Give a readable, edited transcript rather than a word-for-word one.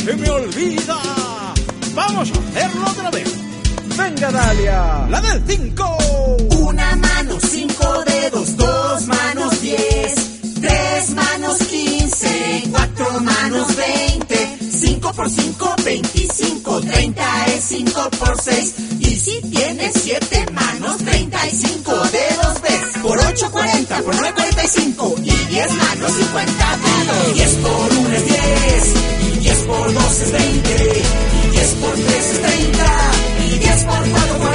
se me olvida. Vamos a hacerlo otra vez. Venga, Dalia. La del 5. Una mano, 5 dedos, 2 manos, 10, 3 manos, 15, 4 manos, 20, 5 por 5, 25, 30 es 5 por 6. Y si tienes 7 manos, 35 dedos ves. Por 8, 40, por 9, 45. Y 10 manos, 50 dedos. 10 por 1 es 10. Y 10 por 2 es 20. Y 10 por 3 es 30. Y 10 por 4,